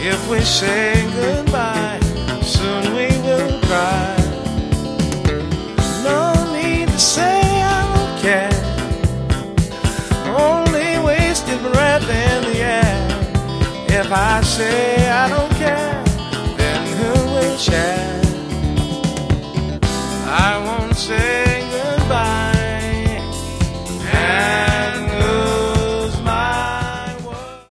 If we say goodbye, soon we will cry. No need to say I don't care, only wasted breath in the air. If I say I don't care, then who will share?